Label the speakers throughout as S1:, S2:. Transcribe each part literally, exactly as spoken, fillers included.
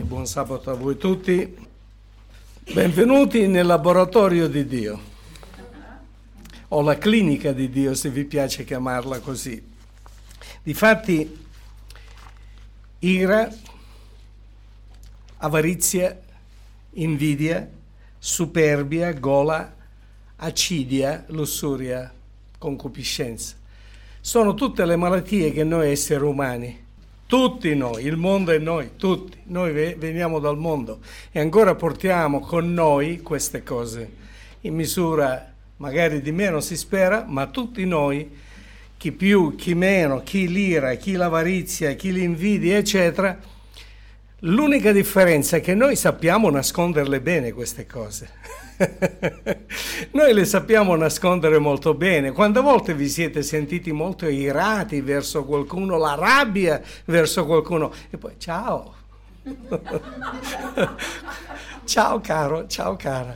S1: buon sabato a voi tutti. Benvenuti nel laboratorio di Dio, o la clinica di Dio, se vi piace chiamarla così. Difatti, ira, avarizia, invidia, superbia, gola, acidia, lussuria, concupiscenza. Sono tutte le malattie che noi esseri umani, tutti noi, il mondo è noi, tutti, noi veniamo dal mondo e ancora portiamo con noi queste cose, in misura magari di meno si spera, ma tutti noi, chi più, chi meno, chi l'ira, chi l'avarizia, chi l'invidia, eccetera, l'unica differenza è che noi sappiamo nasconderle bene queste cose. Noi le sappiamo nascondere molto bene. Quante volte vi siete sentiti molto irati verso qualcuno, la rabbia verso qualcuno, e poi ciao, ciao caro, ciao cara.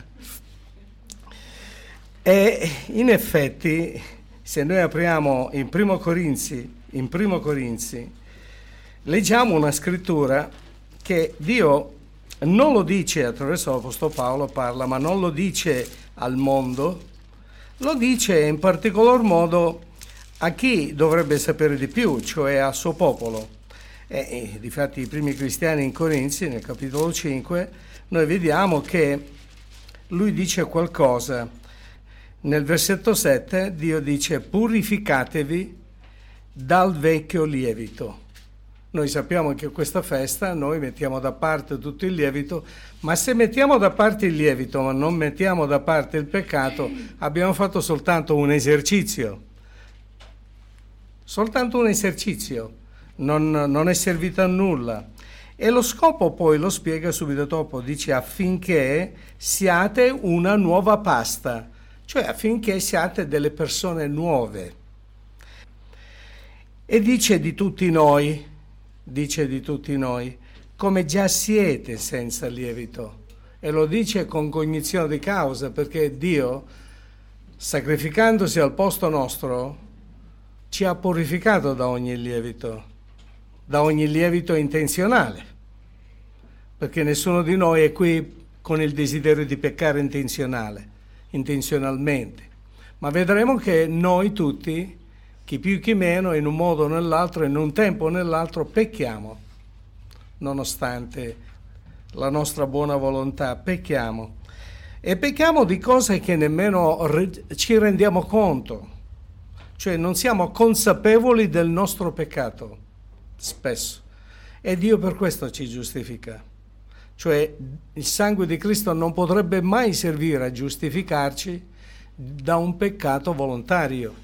S1: E in effetti, se noi apriamo in Primo Corinzi, in Primo Corinzi, leggiamo una scrittura che Dio non lo dice attraverso l'Apostolo Paolo, parla, ma non lo dice al mondo, lo dice in particolar modo a chi dovrebbe sapere di più, cioè al suo popolo. E, e difatti i primi cristiani in Corinzi, nel capitolo cinque, noi vediamo che lui dice qualcosa. Nel versetto sette Dio dice: purificatevi dal vecchio lievito. Noi sappiamo che questa festa noi mettiamo da parte tutto il lievito, ma se mettiamo da parte il lievito ma non mettiamo da parte il peccato, abbiamo fatto soltanto un esercizio. Soltanto un esercizio, non, non è servito a nulla. E lo scopo poi lo spiega subito dopo, dice affinché siate una nuova pasta, cioè affinché siate delle persone nuove. E dice di tutti noi, dice di tutti noi, come già siete senza lievito. E lo dice con cognizione di causa, perché Dio, sacrificandosi al posto nostro, ci ha purificato da ogni lievito, da ogni lievito intenzionale, perché nessuno di noi è qui con il desiderio di peccare intenzionale, intenzionalmente. Ma vedremo che noi tutti, chi più chi meno, in un modo o nell'altro, in un tempo o nell'altro, pecchiamo, nonostante la nostra buona volontà, pecchiamo. E pecchiamo di cose che nemmeno re- ci rendiamo conto, cioè non siamo consapevoli del nostro peccato, spesso. E Dio per questo ci giustifica. Cioè il sangue di Cristo non potrebbe mai servire a giustificarci da un peccato volontario.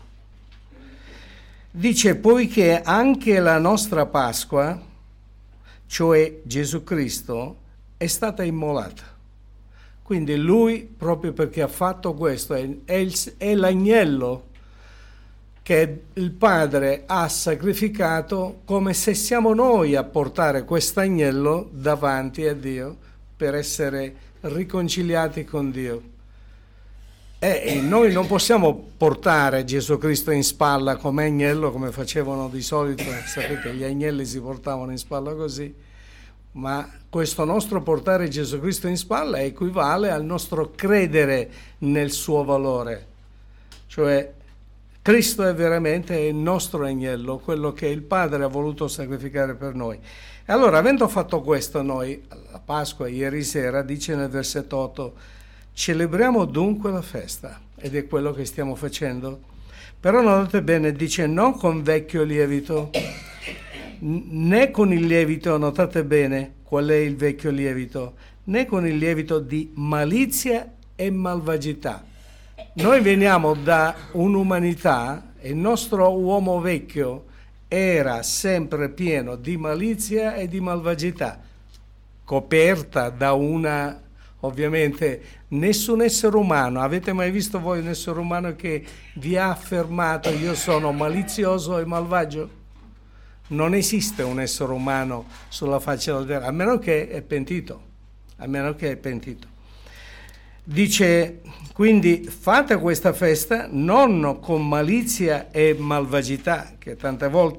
S1: Dice poiché anche la nostra Pasqua, cioè Gesù Cristo, è stata immolata. Quindi lui, proprio perché ha fatto questo, è, è, il, è l'agnello che il Padre ha sacrificato, come se siamo noi a portare quest'agnello davanti a Dio per essere riconciliati con Dio. E noi non possiamo portare Gesù Cristo in spalla come agnello, come facevano di solito, sapete, gli agnelli si portavano in spalla così, ma questo nostro portare Gesù Cristo in spalla equivale al nostro credere nel suo valore, cioè Cristo è veramente il nostro agnello, quello che il Padre ha voluto sacrificare per noi. E allora, avendo fatto questo, noi, alla Pasqua, ieri sera, dice nel versetto otto, celebriamo dunque la festa, ed è quello che stiamo facendo. Però notate bene, dice non con vecchio lievito, né con il lievito, notate bene qual è il vecchio lievito, né con il lievito di malizia e malvagità. Noi veniamo da un'umanità, il nostro uomo vecchio era sempre pieno di malizia e di malvagità, coperta da una... Ovviamente nessun essere umano, avete mai visto voi un essere umano che vi ha affermato io sono malizioso e malvagio? Non esiste un essere umano sulla faccia della terra, a meno che è pentito, a meno che è pentito. Dice, quindi fate questa festa non con malizia e malvagità, che tante volte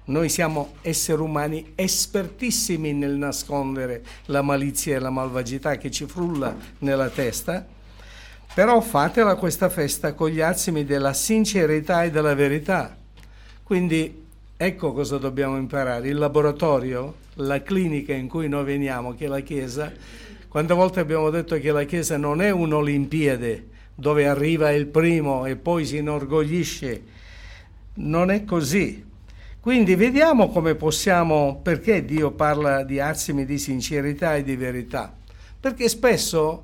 S1: Noi siamo esseri umani espertissimi nel nascondere la malizia e la malvagità che ci frulla nella testa, però fatela questa festa con gli azimi della sincerità e della verità. Quindi ecco cosa dobbiamo imparare. Il laboratorio, la clinica in cui noi veniamo, che è la Chiesa, quante volte abbiamo detto che la Chiesa non è un'Olimpiade dove arriva il primo e poi si inorgoglisce. Non è così. Quindi vediamo come possiamo, perché Dio parla di azimi di sincerità e di verità. Perché spesso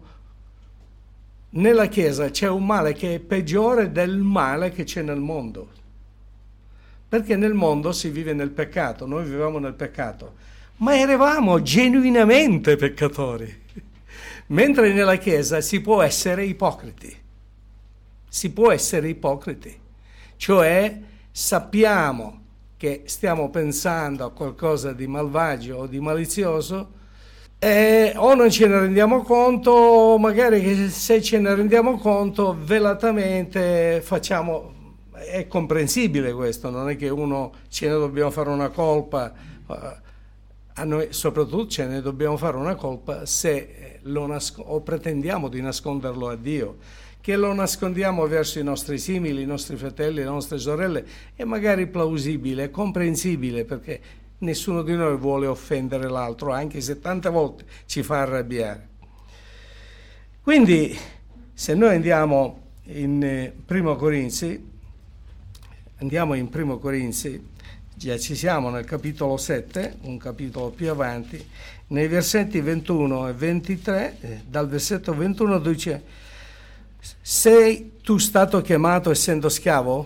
S1: nella Chiesa c'è un male che è peggiore del male che c'è nel mondo. Perché nel mondo si vive nel peccato, noi vivevamo nel peccato, ma eravamo genuinamente peccatori. Mentre nella Chiesa si può essere ipocriti. Si può essere ipocriti. Cioè sappiamo che stiamo pensando a qualcosa di malvagio o di malizioso, e o non ce ne rendiamo conto, o magari che se ce ne rendiamo conto velatamente facciamo. È comprensibile questo, non è che uno ce ne dobbiamo fare una colpa, a noi soprattutto ce ne dobbiamo fare una colpa se lo nasco- o pretendiamo di nasconderlo a Dio. Che lo nascondiamo verso i nostri simili, i nostri fratelli, le nostre sorelle, è magari plausibile, è comprensibile, perché nessuno di noi vuole offendere l'altro, anche se tante volte ci fa arrabbiare. Quindi, se noi andiamo in Primo Corinzi, andiamo in Primo Corinzi, già ci siamo nel capitolo sette, un capitolo più avanti, nei versetti ventuno e ventitré, eh, dal versetto ventuno dice: sei tu stato chiamato essendo schiavo?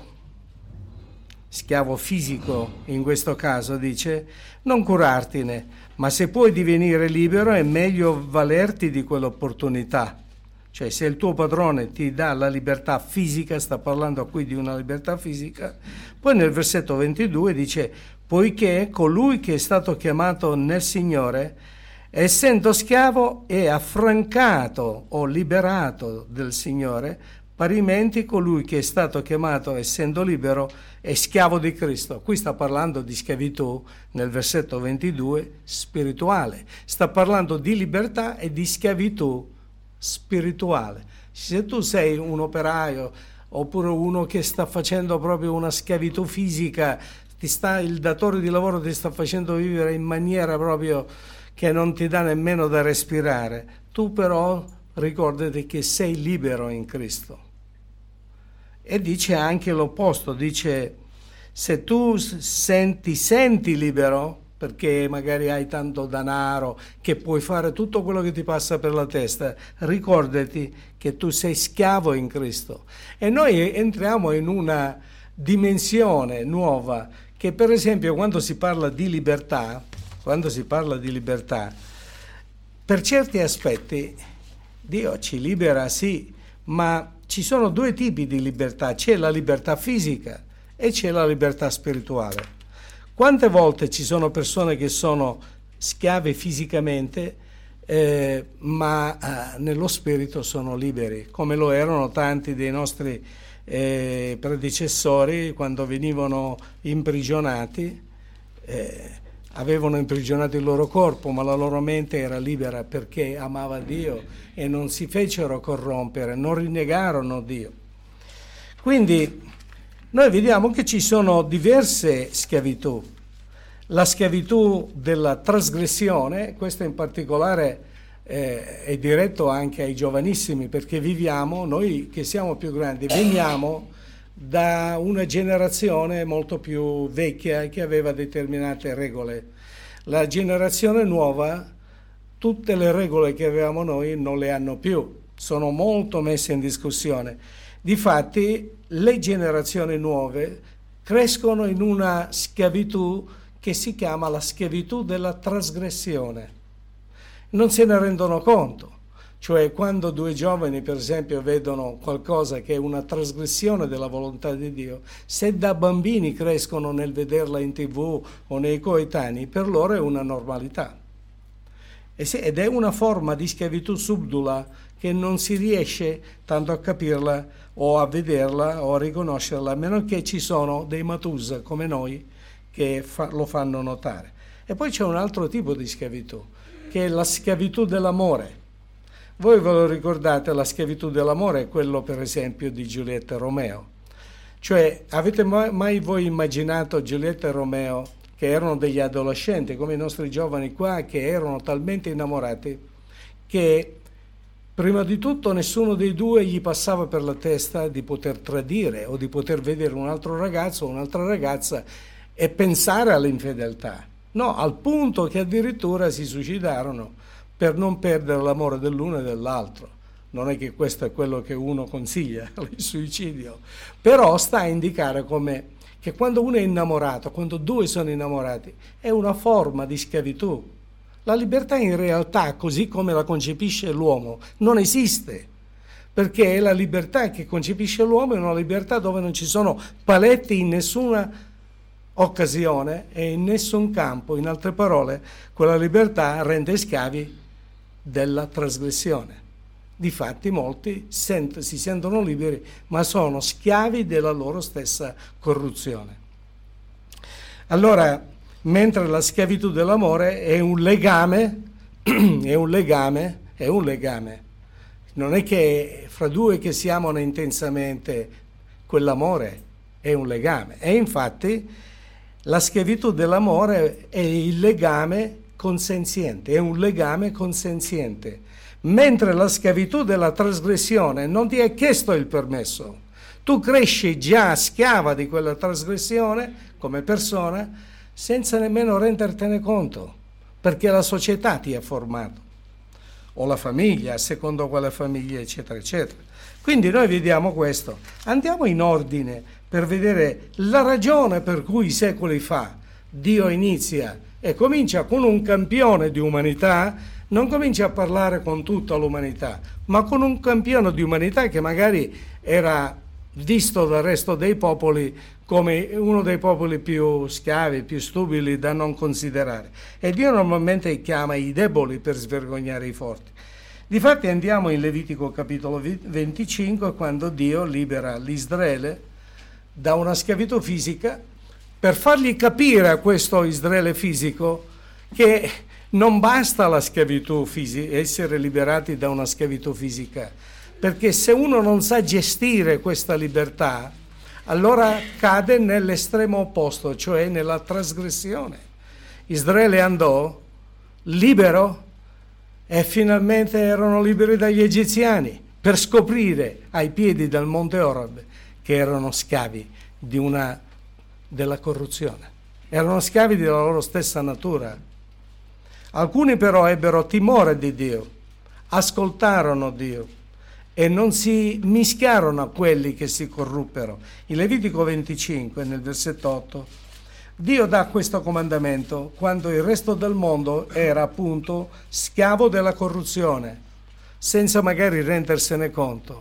S1: Schiavo fisico in questo caso, dice, non curartene, ma se puoi divenire libero è meglio valerti di quell'opportunità. Cioè se il tuo padrone ti dà la libertà fisica, sta parlando qui di una libertà fisica, poi nel versetto ventidue dice, poiché colui che è stato chiamato nel Signore, essendo schiavo è affrancato o liberato del Signore, parimenti colui che è stato chiamato essendo libero è schiavo di Cristo. Qui sta parlando di schiavitù nel versetto ventidue spirituale, sta parlando di libertà e di schiavitù spirituale. Se tu sei un operaio oppure uno che sta facendo proprio una schiavitù fisica, ti sta, il datore di lavoro ti sta facendo vivere in maniera proprio che non ti dà nemmeno da respirare, tu però ricordati che sei libero in Cristo. E dice anche l'opposto, dice se tu senti, senti libero, perché magari hai tanto denaro che puoi fare tutto quello che ti passa per la testa, ricordati che tu sei schiavo in Cristo. E noi entriamo in una dimensione nuova che, per esempio, quando si parla di libertà, quando si parla di libertà, per certi aspetti Dio ci libera, sì, ma ci sono due tipi di libertà, c'è la libertà fisica e c'è la libertà spirituale. Quante volte ci sono persone che sono schiave fisicamente, eh, ma eh, nello spirito sono liberi, come lo erano tanti dei nostri eh, predecessori quando venivano imprigionati, eh, avevano imprigionato il loro corpo, ma la loro mente era libera perché amava Dio e non si fecero corrompere, non rinnegarono Dio. Quindi noi vediamo che ci sono diverse schiavitù. La schiavitù della trasgressione, questo in particolare eh, è diretto anche ai giovanissimi, perché viviamo, noi che siamo più grandi, veniamo da una generazione molto più vecchia che aveva determinate regole. La generazione nuova, tutte le regole che avevamo noi non le hanno più, sono molto messe in discussione. Difatti le generazioni nuove crescono in una schiavitù che si chiama la schiavitù della trasgressione. Non se ne rendono conto. Cioè quando due giovani per esempio vedono qualcosa che è una trasgressione della volontà di Dio, se da bambini crescono nel vederla in tv o nei coetanei, per loro è una normalità. Ed è una forma di schiavitù subdola che non si riesce tanto a capirla o a vederla o a riconoscerla, a meno che ci sono dei Matusa come noi che fa, lo fanno notare. E poi c'è un altro tipo di schiavitù, che è la schiavitù dell'amore. Voi ve lo ricordate, la schiavitù dell'amore è quello, per esempio, di Giulietta e Romeo. Cioè, avete mai, mai voi immaginato Giulietta e Romeo, che erano degli adolescenti, come i nostri giovani qua, che erano talmente innamorati, che prima di tutto nessuno dei due gli passava per la testa di poter tradire o di poter vedere un altro ragazzo o un'altra ragazza e pensare all'infedeltà. No, al punto che addirittura si suicidarono per non perdere l'amore dell'uno e dell'altro. Non è che questo è quello che uno consiglia, il suicidio, però sta a indicare come che quando uno è innamorato, quando due sono innamorati, è una forma di schiavitù. La libertà in realtà, così come la concepisce l'uomo, non esiste, perché la libertà che concepisce l'uomo è una libertà dove non ci sono paletti in nessuna occasione e in nessun campo. In altre parole, quella libertà rende schiavi della trasgressione. Difatti molti sent- si sentono liberi, ma sono schiavi della loro stessa corruzione. Allora, mentre la schiavitù dell'amore è un legame, è un legame, è un legame. Non è che fra due che si amano intensamente, quell'amore è un legame. E infatti la schiavitù dell'amore è il legame consenziente, è un legame consenziente. Mentre la schiavitù della trasgressione non ti è chiesto il permesso. Tu cresci già schiava di quella trasgressione come persona senza nemmeno rendertene conto, perché la società ti ha formato, o la famiglia, secondo quale famiglia, eccetera, eccetera. Quindi noi vediamo questo. Andiamo in ordine per vedere la ragione per cui secoli fa Dio inizia e comincia con un campione di umanità. Non comincia a parlare con tutta l'umanità, ma con un campione di umanità che magari era visto dal resto dei popoli come uno dei popoli più schiavi, più stupidi da non considerare. E Dio normalmente chiama i deboli per svergognare i forti. Difatti andiamo in Levitico capitolo venticinque, quando Dio libera l'Israele da una schiavitù fisica per fargli capire a questo Israele fisico che non basta la schiavitù fisica, essere liberati da una schiavitù fisica, perché se uno non sa gestire questa libertà, allora cade nell'estremo opposto, cioè nella trasgressione. Israele andò libero e finalmente erano liberi dagli egiziani, per scoprire ai piedi del monte Oreb che erano schiavi di una, della corruzione, erano schiavi della loro stessa natura. Alcuni però ebbero timore di Dio, ascoltarono Dio e non si mischiarono a quelli che si corruppero. In Levitico venticinque, nel versetto otto, Dio dà questo comandamento quando il resto del mondo era appunto schiavo della corruzione, senza magari rendersene conto.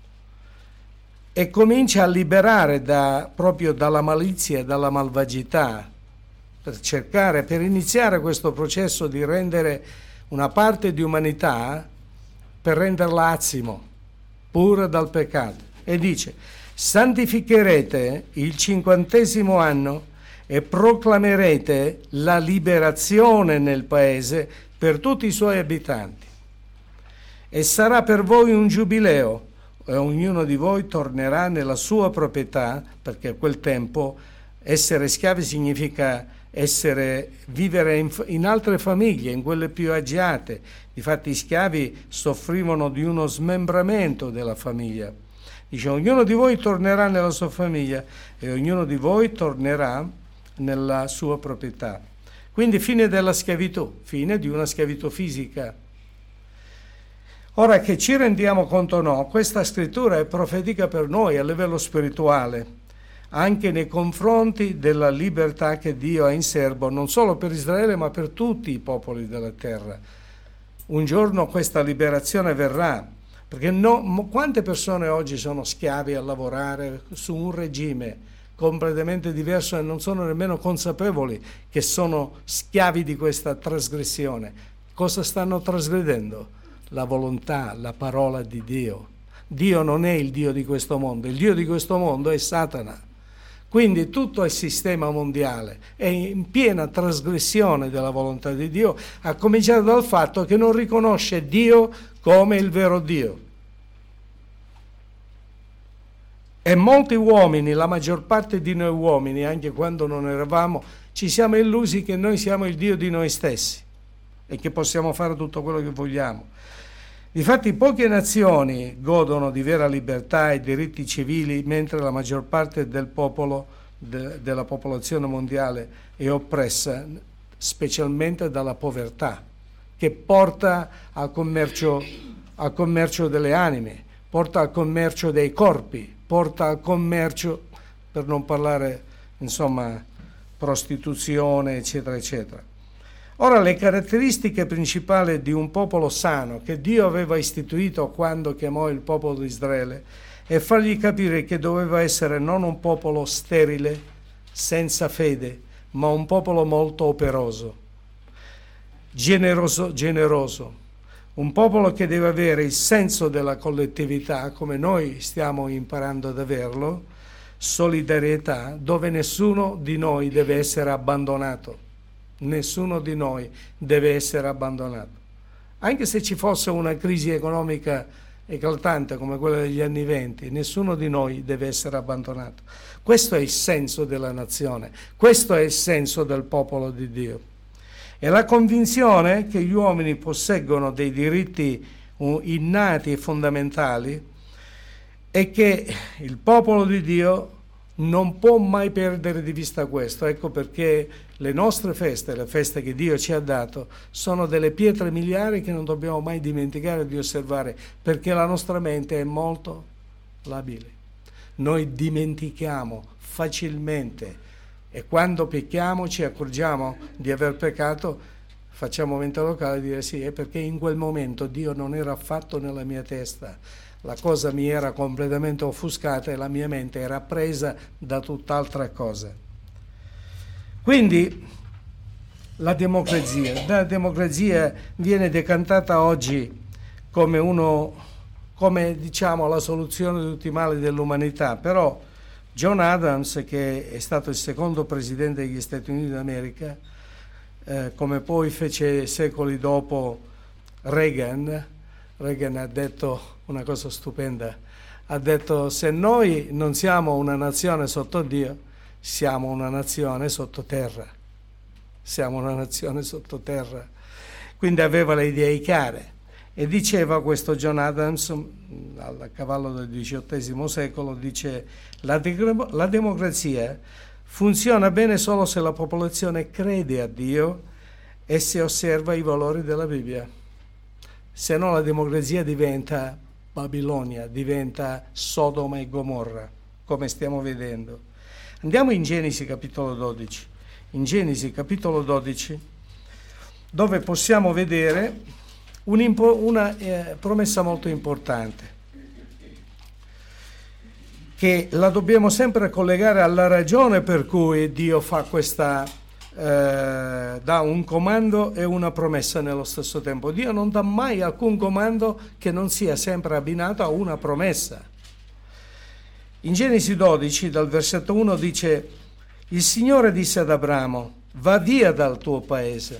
S1: E comincia a liberare da, proprio dalla malizia e dalla malvagità, per cercare, per iniziare questo processo di rendere una parte di umanità, per renderla azimo, pura dal peccato. E dice: santificherete il cinquantesimo anno e proclamerete la liberazione nel paese per tutti i suoi abitanti. E sarà per voi un giubileo, e ognuno di voi tornerà nella sua proprietà, perché a quel tempo essere schiavi significa essere, vivere in, in altre famiglie, in quelle più agiate. Difatti i schiavi soffrivano di uno smembramento della famiglia. Dice: ognuno di voi tornerà nella sua famiglia e ognuno di voi tornerà nella sua proprietà. Quindi fine della schiavitù, fine di una schiavitù fisica. Ora, che ci rendiamo conto o no, questa scrittura è profetica per noi a livello spirituale, anche nei confronti della libertà che Dio ha in serbo, non solo per Israele ma per tutti i popoli della terra. Un giorno questa liberazione verrà, perché no, quante persone oggi sono schiavi a lavorare su un regime completamente diverso e non sono nemmeno consapevoli che sono schiavi di questa trasgressione. Cosa stanno trasgredendo? La volontà, la parola di Dio. Dio non è il Dio di questo mondo, il Dio di questo mondo è Satana. Quindi tutto il sistema mondiale è in piena trasgressione della volontà di Dio, a cominciare dal fatto che non riconosce Dio come il vero Dio. E molti uomini, la maggior parte di noi uomini, anche quando non eravamo, ci siamo illusi che noi siamo il Dio di noi stessi e che possiamo fare tutto quello che vogliamo. Difatti poche nazioni godono di vera libertà e diritti civili, mentre la maggior parte del popolo, de, della popolazione mondiale è oppressa, specialmente dalla povertà, che porta al commercio, al commercio delle anime, porta al commercio dei corpi, porta al commercio, per non parlare, insomma, prostituzione, eccetera, eccetera. Ora, le caratteristiche principali di un popolo sano che Dio aveva istituito quando chiamò il popolo di Israele è fargli capire che doveva essere non un popolo sterile, senza fede, ma un popolo molto operoso, generoso, generoso, un popolo che deve avere il senso della collettività, come noi stiamo imparando ad averlo, solidarietà, dove nessuno di noi deve essere abbandonato. Nessuno di noi deve essere abbandonato. Anche se ci fosse una crisi economica eclatante come quella degli anni venti, nessuno di noi deve essere abbandonato. Questo è il senso della nazione, questo è il senso del popolo di Dio. E la convinzione che gli uomini posseggono dei diritti innati e fondamentali è che il popolo di Dio non può mai perdere di vista questo. Ecco perché le nostre feste, le feste che Dio ci ha dato, sono delle pietre miliari che non dobbiamo mai dimenticare di osservare, perché la nostra mente è molto labile. Noi dimentichiamo facilmente e quando pecchiamo ci accorgiamo di aver peccato, facciamo mente locale e dire sì, è perché in quel momento Dio non era affatto nella mia testa. La cosa mi era completamente offuscata e la mia mente era presa da tutt'altra cosa. Quindi la democrazia, la democrazia viene decantata oggi come uno, come diciamo la soluzione di tutti i mali dell'umanità, però John Adams, che è stato il secondo presidente degli Stati Uniti d'America, eh, come poi fece secoli dopo Reagan, Reagan ha detto una cosa stupenda, ha detto: se noi non siamo una nazione sotto Dio, siamo una nazione sottoterra, siamo una nazione sottoterra. Quindi aveva le idee chiare e diceva questo John Adams, a cavallo del diciottesimo secolo, dice: la, de- la democrazia funziona bene solo se la popolazione crede a Dio e se osserva i valori della Bibbia. Se no la democrazia diventa Babilonia, diventa Sodoma e Gomorra, come stiamo vedendo. Andiamo in Genesi capitolo dodici. In Genesi capitolo dodici, dove possiamo vedere una eh, promessa molto importante, che la dobbiamo sempre collegare alla ragione per cui Dio fa questa Eh, dà un comando e una promessa nello stesso tempo. Dio non dà mai alcun comando che non sia sempre abbinato a una promessa. In Genesi dodici, dal versetto uno, dice: il Signore disse ad Abramo: va via dal tuo paese,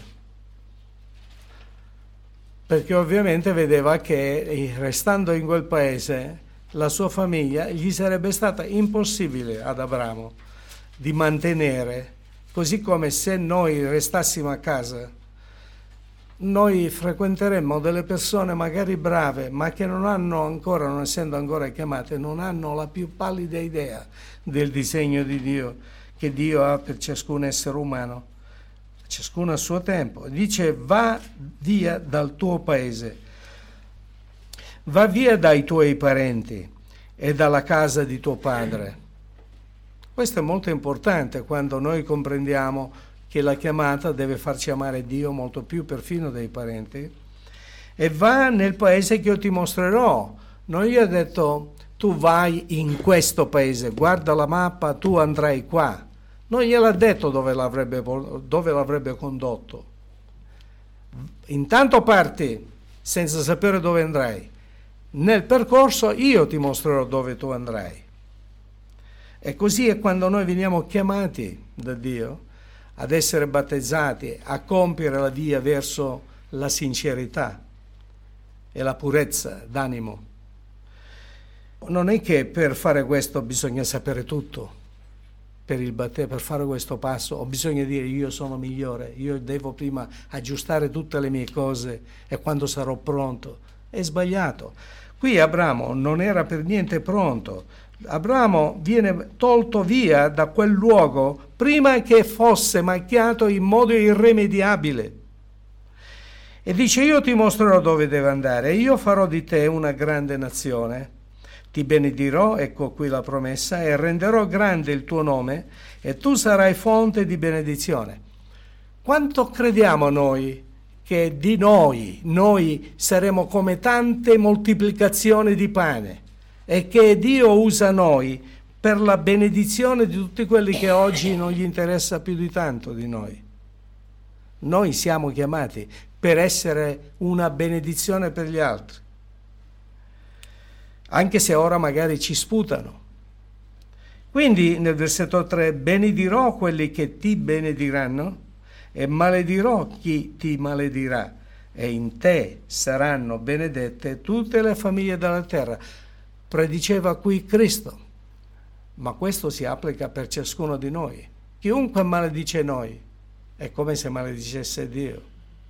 S1: perché ovviamente vedeva che restando in quel paese la sua famiglia gli sarebbe stata impossibile ad Abramo di mantenere. Così come se noi restassimo a casa, noi frequenteremmo delle persone magari brave, ma che non hanno ancora, non essendo ancora chiamate, non hanno la più pallida idea del disegno di Dio, che Dio ha per ciascun essere umano, ciascuno a suo tempo. Dice: va via dal tuo paese, va via dai tuoi parenti e dalla casa di tuo padre. Questo è molto importante quando noi comprendiamo che la chiamata deve farci amare Dio molto più perfino dei parenti. E va nel paese che io ti mostrerò. Non gli ha detto: tu vai in questo paese, guarda la mappa, tu andrai qua. Non gliel'ha detto dove l'avrebbe, dove l'avrebbe condotto. Intanto parti senza sapere dove andrai. Nel percorso io ti mostrerò dove tu andrai. E così è quando noi veniamo chiamati da Dio ad essere battezzati, a compiere la via verso la sincerità e la purezza d'animo. Non è che per fare questo bisogna sapere tutto, per il battesimo, per fare questo passo, o bisogna dire io sono migliore, io devo prima aggiustare tutte le mie cose e quando sarò pronto. È sbagliato. Qui Abramo non era per niente pronto. Abramo viene tolto via da quel luogo prima che fosse macchiato in modo irrimediabile. E dice io ti mostrerò dove devi andare, io farò di te una grande nazione. Ti benedirò, ecco qui la promessa, e renderò grande il tuo nome e tu sarai fonte di benedizione. Quanto crediamo noi che di noi, noi saremo come tante moltiplicazioni di pane e che Dio usa noi per la benedizione di tutti quelli che oggi non gli interessa più di tanto di noi. Noi siamo chiamati per essere una benedizione per gli altri, anche se ora magari ci sputano. Quindi nel versetto tre, benedirò quelli che ti benediranno e maledirò chi ti maledirà, e in te saranno benedette tutte le famiglie della terra. Prediceva qui Cristo, ma questo si applica per ciascuno di noi. Chiunque maledice noi è come se maledicesse Dio.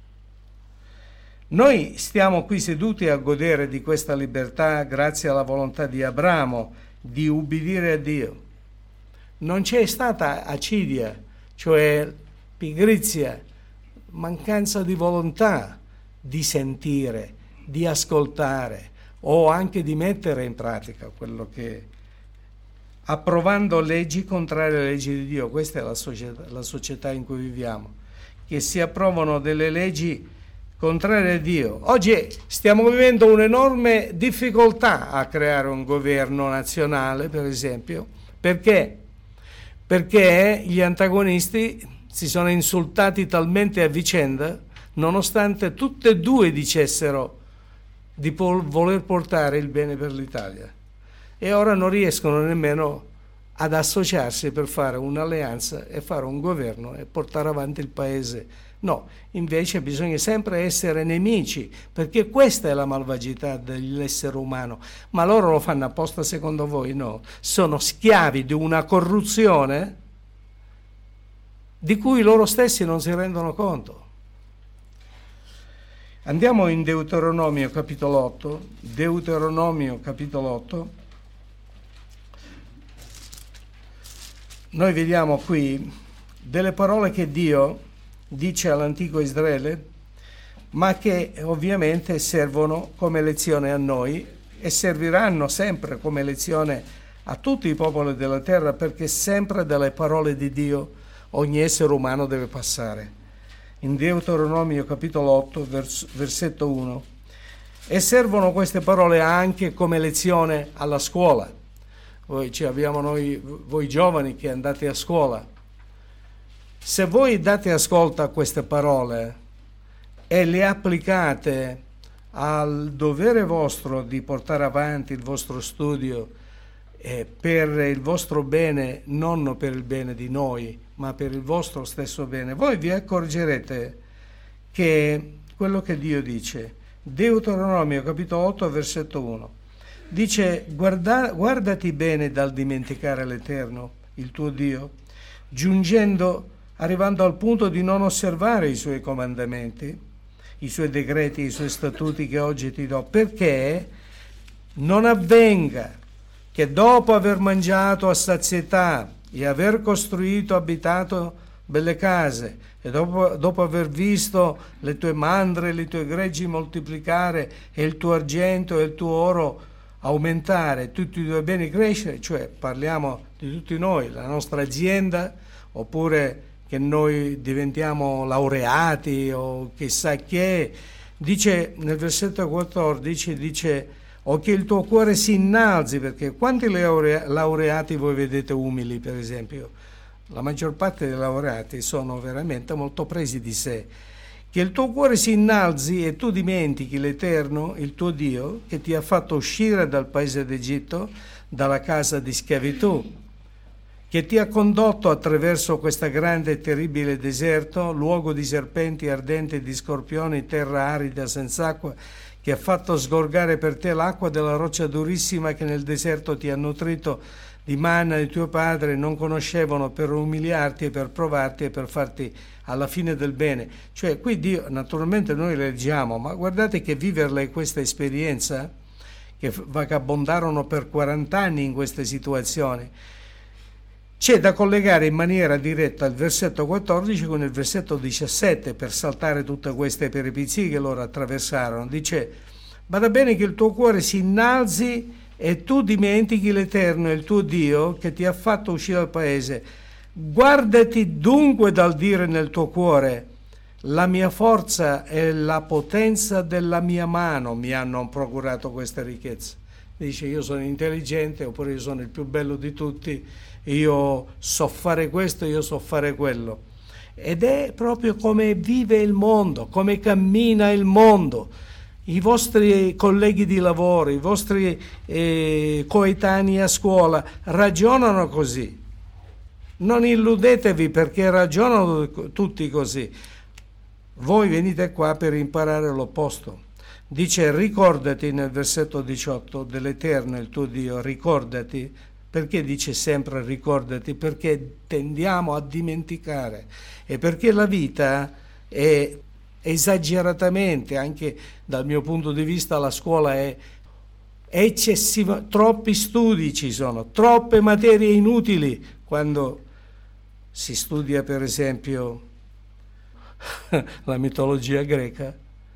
S1: Noi stiamo qui seduti a godere di questa libertà grazie alla volontà di Abramo di ubbidire a Dio. Non c'è stata acidia, cioè pigrizia, mancanza di volontà di sentire, di ascoltare o anche di mettere in pratica quello che, approvando leggi contrarie alle leggi di Dio. Questa è la società, la società in cui viviamo, che si approvano delle leggi contrarie a Dio. Oggi stiamo vivendo un'enorme difficoltà a creare un governo nazionale, per esempio. Perché? Perché gli antagonisti si sono insultati talmente a vicenda, nonostante tutte e due dicessero di voler portare il bene per l'Italia. E ora non riescono nemmeno ad associarsi per fare un'alleanza e fare un governo e portare avanti il paese. No, invece bisogna sempre essere nemici, perché questa è la malvagità dell'essere umano. Ma loro lo fanno apposta secondo voi? No, sono schiavi di una corruzione di cui loro stessi non si rendono conto. Andiamo in Deuteronomio capitolo otto, Deuteronomio capitolo otto. Noi vediamo qui delle parole che Dio dice all'antico Israele, ma che ovviamente servono come lezione a noi e serviranno sempre come lezione a tutti i popoli della terra, perché sempre dalle parole di Dio ogni essere umano deve passare. In Deuteronomio capitolo otto, vers- versetto uno, e servono queste parole anche come lezione alla scuola. Voi ci abbiamo noi, voi giovani che andate a scuola. Se voi date ascolto a queste parole e le applicate al dovere vostro di portare avanti il vostro studio eh, per il vostro bene, non per il bene di noi, ma per il vostro stesso bene, voi vi accorgerete che quello che Dio dice, Deuteronomio capitolo otto, versetto uno, dice guarda, guardati bene dal dimenticare l'Eterno, il tuo Dio, giungendo arrivando al punto di non osservare i suoi comandamenti, i suoi decreti, i suoi statuti che oggi ti do, perché non avvenga che dopo aver mangiato a sazietà e aver costruito, abitato belle case, e dopo, dopo aver visto le tue mandre, i tuoi greggi moltiplicare e il tuo argento e il tuo oro aumentare, tutti i tuoi beni crescere, cioè parliamo di tutti noi, la nostra azienda, oppure che noi diventiamo laureati o chissà che, dice nel versetto quattordici, dice o che il tuo cuore si innalzi, perché quanti laure- laureati voi vedete umili, per esempio? La maggior parte dei laureati sono veramente molto presi di sé. Che il tuo cuore si innalzi e tu dimentichi l'Eterno, il tuo Dio, che ti ha fatto uscire dal paese d'Egitto, dalla casa di schiavitù. che ti ha condotto attraverso questo grande e terribile deserto, luogo di serpenti ardenti e di scorpioni, terra arida senza acqua, che ha fatto sgorgare per te l'acqua della roccia durissima che nel deserto ti ha nutrito di manna i tuoi padri non conoscevano, per umiliarti e per provarti e per farti alla fine del bene. Cioè qui Dio, naturalmente noi leggiamo, ma guardate che viverla questa esperienza, che vagabondarono per quaranta anni in queste situazioni, c'è da collegare in maniera diretta il versetto quattordici con il versetto diciassette per saltare tutte queste peripezie che loro attraversarono. Dice: bada bene che il tuo cuore si innalzi e tu dimentichi l'Eterno, il tuo Dio, che ti ha fatto uscire dal paese. Guardati dunque dal dire nel tuo cuore: la mia forza e la potenza della mia mano mi hanno procurato queste ricchezze. Dice: io sono intelligente, oppure io sono il più bello di tutti, io so fare questo, io so fare quello. Ed è proprio come vive il mondo, come cammina il mondo. I vostri colleghi di lavoro, i vostri eh, coetanei a scuola ragionano così. Non illudetevi, perché ragionano tutti così. Voi venite qua per imparare l'opposto. Dice: ricordati nel versetto diciotto dell'Eterno il tuo Dio, ricordati. Perché dice sempre ricordati? Perché tendiamo a dimenticare e perché la vita è esageratamente, anche dal mio punto di vista, la scuola è eccessiva, troppi studi ci sono, troppe materie inutili quando si studia per esempio la mitologia greca,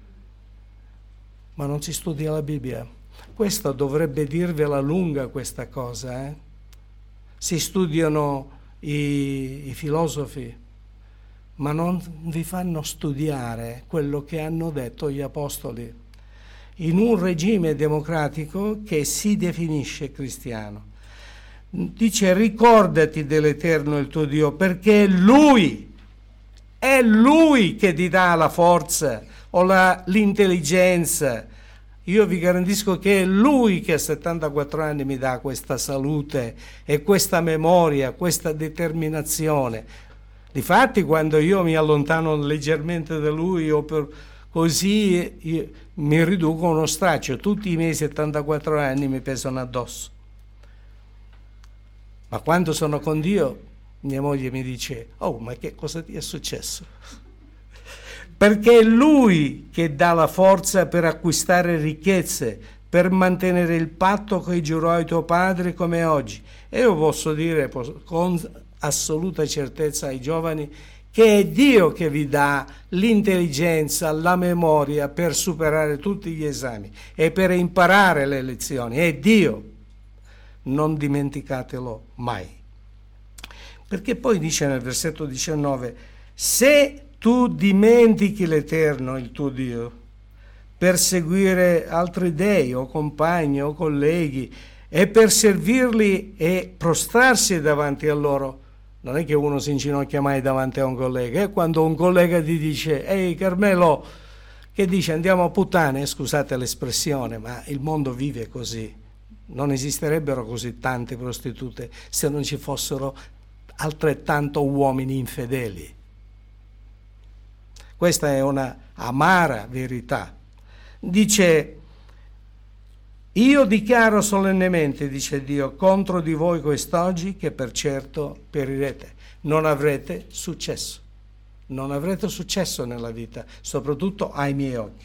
S1: ma non si studia la Bibbia. Questo dovrebbe dirvela lunga, questa cosa, eh? Si studiano i, i filosofi, ma non vi fanno studiare quello che hanno detto gli apostoli in un regime democratico che si definisce cristiano. Dice: ricordati dell'Eterno il tuo Dio, perché è Lui, è Lui che ti dà la forza o la, l'intelligenza. Io vi garantisco che è Lui che a settantaquattro anni mi dà questa salute e questa memoria, questa determinazione. Difatti, quando io mi allontano leggermente da Lui o per così, io, mi riduco uno straccio. Tutti i miei settantaquattro anni mi pesano addosso. Ma quando sono con Dio, mia moglie mi dice: oh, ma che cosa ti è successo? Perché è Lui che dà la forza per acquistare ricchezze, per mantenere il patto che giurò ai tuoi padri come oggi. E io posso dire con assoluta certezza ai giovani che è Dio che vi dà l'intelligenza, la memoria per superare tutti gli esami e per imparare le lezioni. È Dio. Non dimenticatelo mai. Perché poi dice nel versetto diciannove: se tu dimentichi l'Eterno, il tuo Dio, per seguire altri dei o compagni o colleghi e per servirli e prostrarsi davanti a loro, non è che uno si inginocchia mai davanti a un collega, è quando un collega ti dice: ehi Carmelo, che dice, andiamo a puttane, scusate l'espressione, ma il mondo vive così. Non esisterebbero così tante prostitute se non ci fossero altrettanto uomini infedeli. Questa è una amara verità. Dice: io dichiaro solennemente, dice Dio, contro di voi quest'oggi che per certo perirete. Non avrete successo. Non avrete successo nella vita, soprattutto ai miei occhi.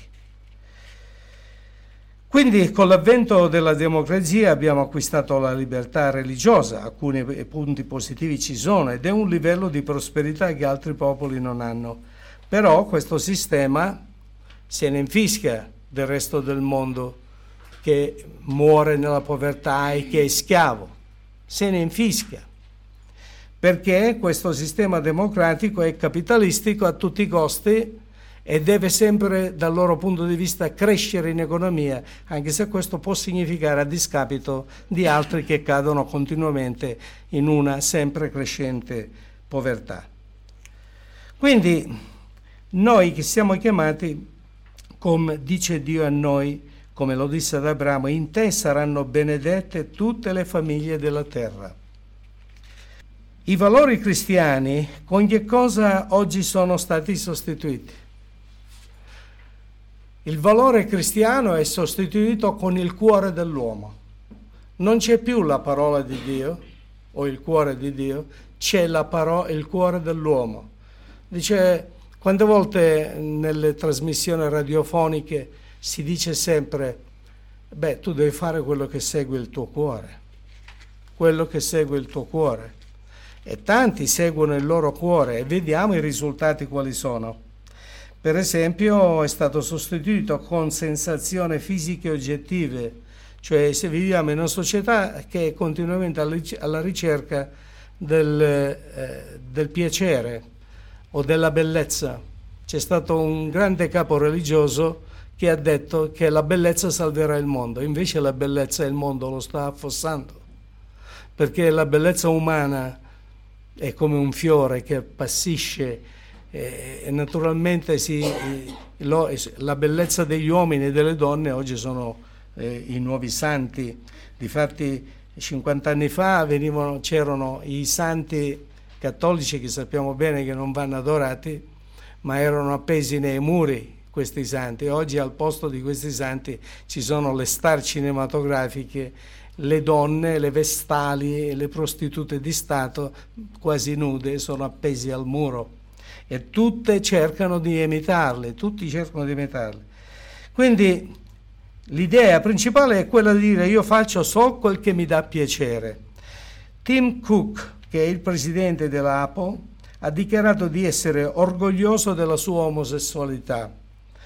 S1: Quindi con l'avvento della democrazia abbiamo acquistato la libertà religiosa, alcuni punti positivi ci sono, ed è un livello di prosperità che altri popoli non hanno. Però questo sistema se ne infischia del resto del mondo, che muore nella povertà e che è schiavo. Se ne infischia. Perché questo sistema democratico è capitalistico a tutti i costi e deve sempre, dal loro punto di vista, crescere in economia, anche se questo può significare a discapito di altri che cadono continuamente in una sempre crescente povertà. Quindi noi che siamo chiamati, come dice Dio a noi, come lo disse ad Abramo: in te saranno benedette tutte le famiglie della terra. I valori cristiani con che cosa oggi sono stati sostituiti? Il valore cristiano è sostituito con il cuore dell'uomo. Non c'è più la parola di Dio o il cuore di Dio, c'è la parola, il cuore dell'uomo. Dice, quante volte nelle trasmissioni radiofoniche si dice sempre, beh, tu devi fare quello che segue il tuo cuore, quello che segue il tuo cuore. E tanti seguono il loro cuore e vediamo i risultati quali sono. Per esempio è stato sostituito con sensazioni fisiche oggettive, cioè se viviamo in una società che è continuamente alla ricerca del, eh, del piacere o della bellezza. C'è stato un grande capo religioso che ha detto che la bellezza salverà il mondo, invece la bellezza il mondo lo sta affossando, perché la bellezza umana è come un fiore che appassisce eh, e naturalmente si, lo, la bellezza degli uomini e delle donne oggi sono eh, i nuovi santi. Difatti cinquanta anni fa venivano, c'erano i santi cattolici che sappiamo bene che non vanno adorati, ma erano appesi nei muri questi santi. Oggi al posto di questi santi ci sono le star cinematografiche, le donne, le vestali, le prostitute di Stato, quasi nude, sono appesi al muro e tutte cercano di imitarle, tutti cercano di imitarle. Quindi l'idea principale è quella di dire io faccio solo quel che mi dà piacere. Tim Cook, che è il presidente dell'Apple, ha dichiarato di essere orgoglioso della sua omosessualità.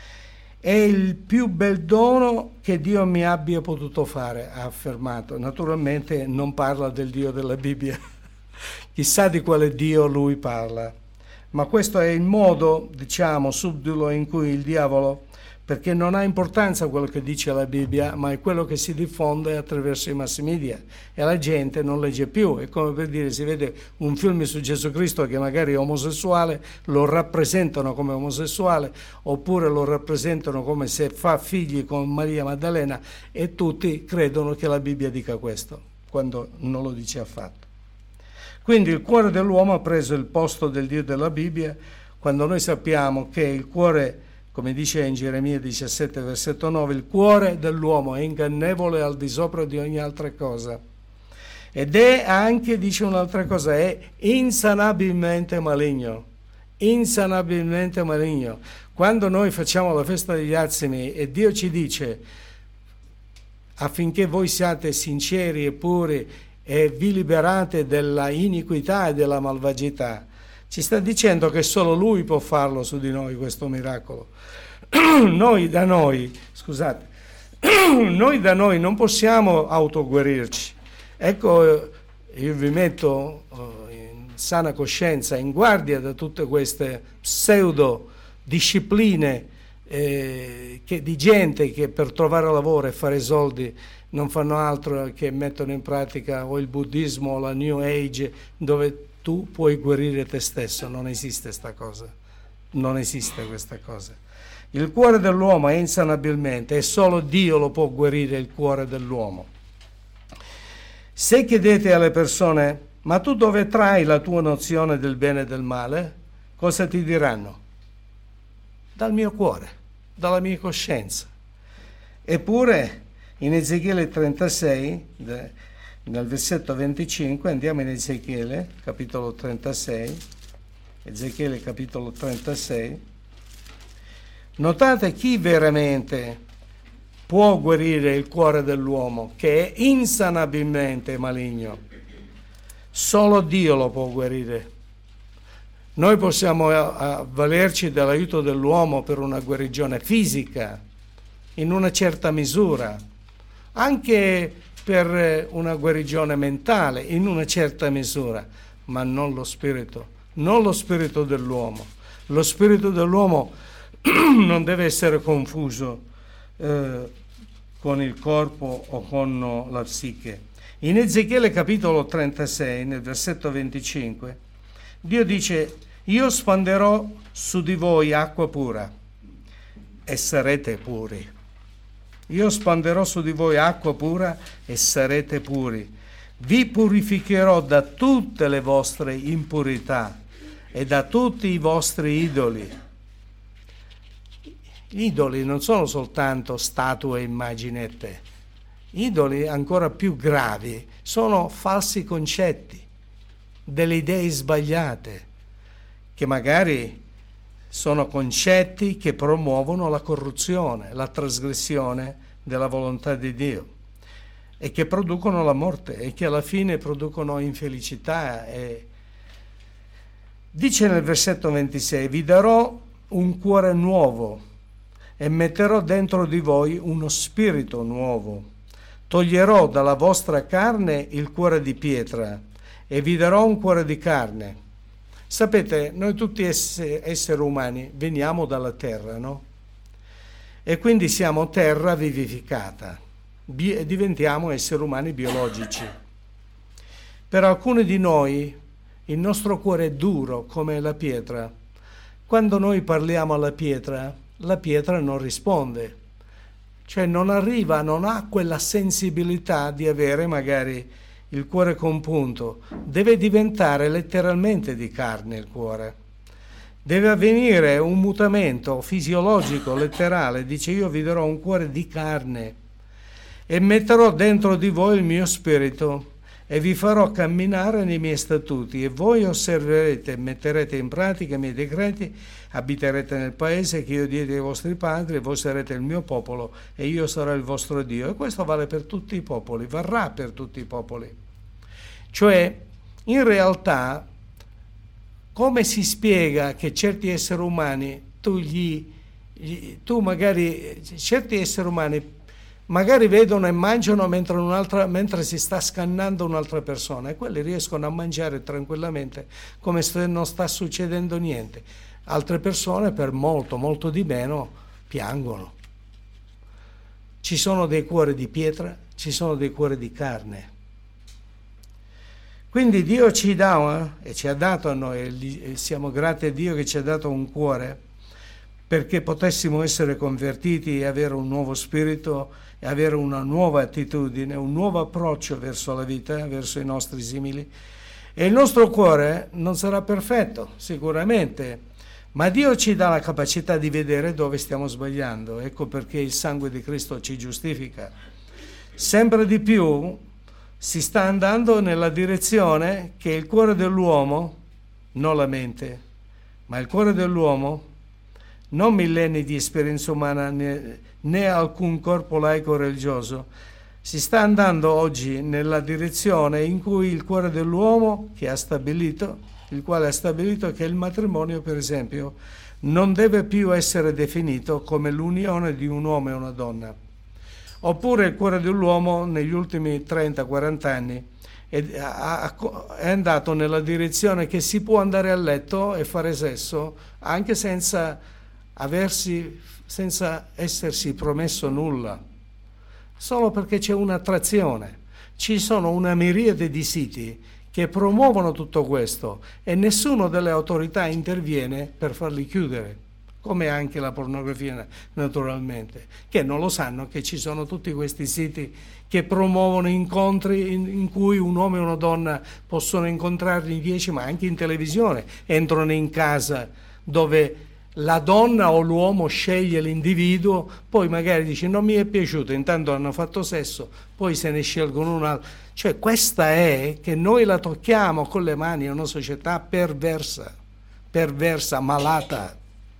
S1: È il più bel dono che Dio mi abbia potuto fare, ha affermato. Naturalmente non parla del Dio della Bibbia, chissà di quale Dio lui parla, ma questo è il modo, diciamo, subdolo in cui il diavolo, perché non ha importanza quello che dice la Bibbia, ma è quello che si diffonde attraverso i mass media e la gente non legge più. È come per dire, si vede un film su Gesù Cristo che magari è omosessuale, lo rappresentano come omosessuale, oppure lo rappresentano come se fa figli con Maria Maddalena e tutti credono che la Bibbia dica questo, quando non lo dice affatto. Quindi il cuore dell'uomo ha preso il posto del Dio della Bibbia, quando noi sappiamo che il cuore, come dice in Geremia diciassette, versetto nove, il cuore dell'uomo è ingannevole al di sopra di ogni altra cosa. Ed è anche, dice un'altra cosa, è insanabilmente maligno. Insanabilmente maligno. Quando noi facciamo la festa degli azimi e Dio ci dice affinché voi siate sinceri e puri e vi liberate della iniquità e della malvagità, ci sta dicendo che solo Lui può farlo su di noi questo miracolo. Noi da noi, scusate, noi da noi non possiamo autoguarirci. Ecco, io vi metto in sana coscienza, in guardia da tutte queste pseudo discipline eh, che, di gente che per trovare lavoro e fare soldi non fanno altro che mettono in pratica o il buddismo o la New Age, dove tu puoi guarire te stesso. Non esiste sta cosa, non esiste questa cosa. Il cuore dell'uomo è insanabilmente e solo Dio lo può guarire, il cuore dell'uomo. Se chiedete alle persone, ma tu dove trai la tua nozione del bene e del male? Cosa ti diranno? Dal mio cuore, dalla mia coscienza. Eppure in Ezechiele trentasei, nel versetto venticinque, andiamo in Ezechiele, capitolo trentasei, Ezechiele capitolo trentasei, notate chi veramente può guarire il cuore dell'uomo, che è insanabilmente maligno. Solo Dio lo può guarire. Noi possiamo avvalerci dell'aiuto dell'uomo per una guarigione fisica, in una certa misura, anche per una guarigione mentale in una certa misura, ma non lo spirito, non lo spirito dell'uomo. Lo spirito dell'uomo non deve essere confuso eh, con il corpo o con la psiche. In Ezechiele capitolo trentasei, nel versetto venticinque, Dio dice: io spanderò su di voi acqua pura e sarete puri. Io spanderò su di voi acqua pura e sarete puri. vi purificherò da tutte le vostre impurità e da tutti i vostri idoli. Idoli non sono soltanto statue e immaginette. Idoli ancora più gravi sono falsi concetti, delle idee sbagliate, che magari sono concetti che promuovono la corruzione, la trasgressione della volontà di Dio e che producono la morte e che alla fine producono infelicità. E dice nel versetto ventisei: vi darò un cuore nuovo e metterò dentro di voi uno spirito nuovo. Toglierò dalla vostra carne il cuore di pietra e vi darò un cuore di carne. Sapete, noi tutti esseri, esseri umani veniamo dalla terra, no? E quindi siamo terra vivificata, Bi- diventiamo esseri umani biologici. Per alcuni di noi il nostro cuore è duro come la pietra. Quando noi parliamo alla pietra, la pietra non risponde. Cioè non arriva, non ha quella sensibilità di avere magari il cuore compunto. Deve diventare letteralmente di carne il cuore. Deve avvenire un mutamento fisiologico, letterale. Dice: io vi darò un cuore di carne e metterò dentro di voi il mio spirito e vi farò camminare nei miei statuti e voi osserverete e metterete in pratica i miei decreti, abiterete nel paese che io diedi ai vostri padri e voi sarete il mio popolo e io sarò il vostro Dio. E questo vale per tutti i popoli, varrà per tutti i popoli. Cioè, in realtà, come si spiega che certi esseri umani, tu gli, gli tu magari, certi esseri umani magari vedono e mangiano mentre, un'altra, mentre si sta scannando un'altra persona e quelli riescono a mangiare tranquillamente come se non sta succedendo niente. Altre persone per molto, molto di meno piangono. Ci sono dei cuori di pietra, ci sono dei cuori di carne. Quindi Dio ci dà eh, e ci ha dato a noi, e siamo grati a Dio che ci ha dato un cuore perché potessimo essere convertiti e avere un nuovo spirito e avere una nuova attitudine, un nuovo approccio verso la vita, verso i nostri simili. E il nostro cuore non sarà perfetto, sicuramente, ma Dio ci dà la capacità di vedere dove stiamo sbagliando. Ecco perché il sangue di Cristo ci giustifica. Sempre di più si sta andando nella direzione che il cuore dell'uomo, non la mente, ma il cuore dell'uomo, non millenni di esperienza umana né, né alcun corpo laico religioso, si sta andando oggi nella direzione in cui il cuore dell'uomo che ha stabilito, il quale ha stabilito che il matrimonio, per esempio, non deve più essere definito come l'unione di un uomo e una donna. Oppure il cuore dell'uomo negli ultimi trenta quaranta anni è, è andato nella direzione che si può andare a letto e fare sesso anche senza aversi, senza essersi promesso nulla, solo perché c'è un'attrazione. Ci sono una miriade di siti che promuovono tutto questo e nessuno delle autorità interviene per farli chiudere, come anche la pornografia naturalmente, che non lo sanno che ci sono tutti questi siti che promuovono incontri in, in cui un uomo e una donna possono incontrarli in dieci, ma anche in televisione entrano in casa dove la donna o l'uomo sceglie l'individuo, poi magari dice non mi è piaciuto, intanto hanno fatto sesso, poi se ne scelgono un altro. Cioè questa è che noi la tocchiamo con le mani, è una società perversa, perversa, malata.